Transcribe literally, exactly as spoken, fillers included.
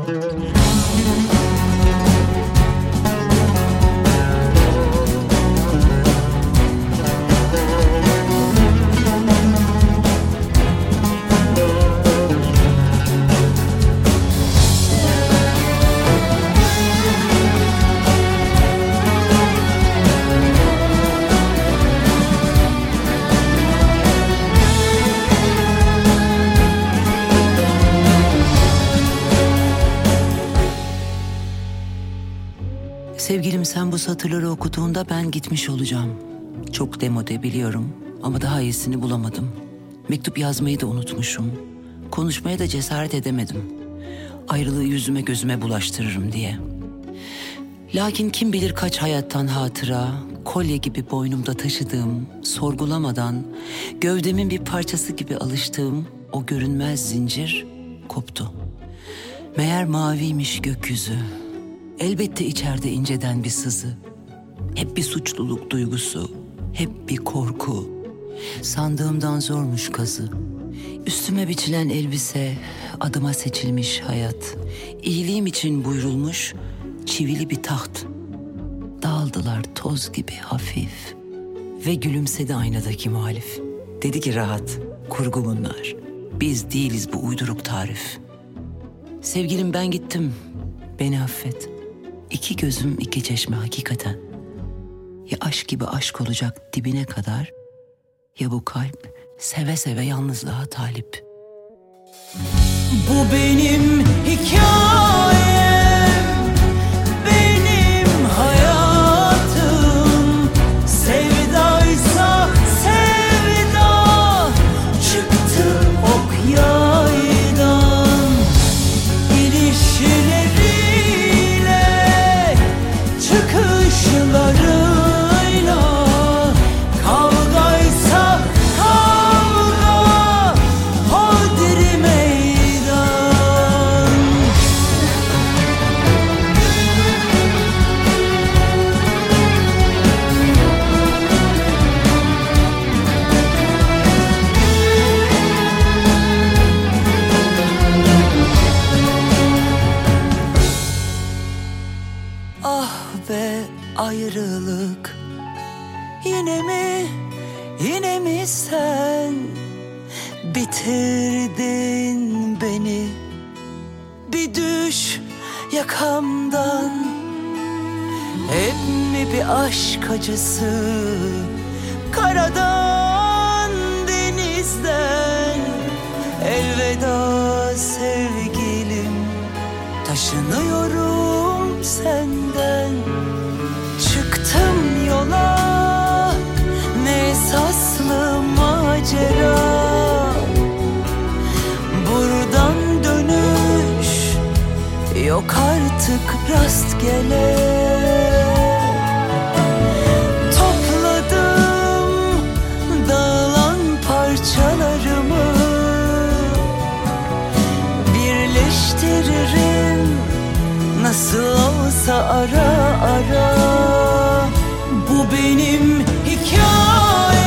Sevgilim, sen bu satırları okuduğunda ben gitmiş olacağım. Çok demode biliyorum ama daha iyisini bulamadım. Mektup yazmayı da unutmuşum. Konuşmaya da cesaret edemedim. Ayrılığı yüzüme gözüme bulaştırırım diye. Lakin kim bilir kaç hayattan hatıra, kolye gibi boynumda taşıdığım, sorgulamadan gövdemin bir parçası gibi alıştığım o görünmez zincir koptu. Meğer maviymiş gökyüzü. Elbette içeride inceden bir sızı. Hep bir suçluluk duygusu, hep bir korku. Sandığımdan zormuş kazı. Üstüme biçilen elbise, adıma seçilmiş hayat. İyiliğim için buyrulmuş çivili bir taht. Dağıldılar toz gibi hafif. Ve gülümsedi aynadaki muhalif. Dedi ki rahat, kurgu bunlar. Biz değiliz bu uyduruk tarif. Sevgilim, ben gittim, beni affet. İki gözüm iki çeşme hakikaten. Ya aşk gibi aşk olacak dibine kadar, ya bu kalp seve seve yalnızlığa talip. Bu benim hikayem, benim hayatım. Sevdaysa sevda, çıktı ok yaydan. İlişkileri çıkışlarıyla, kavgaysa kavga, hodri meydan. Ah be ayrılık, yine mi, yine mi sen bitirdin beni? Bir düş yakamdan, hep mi bir aşk acısı? Karadan denizden elveda sevgilim, taşınıyorum senden. Çıktım yola, ne esaslı macera. Buradan dönüş yok artık rastgele. Topladım dağılan parçalarımı, birleştiririm nasıl olsa ara ara. Bu benim hikayem.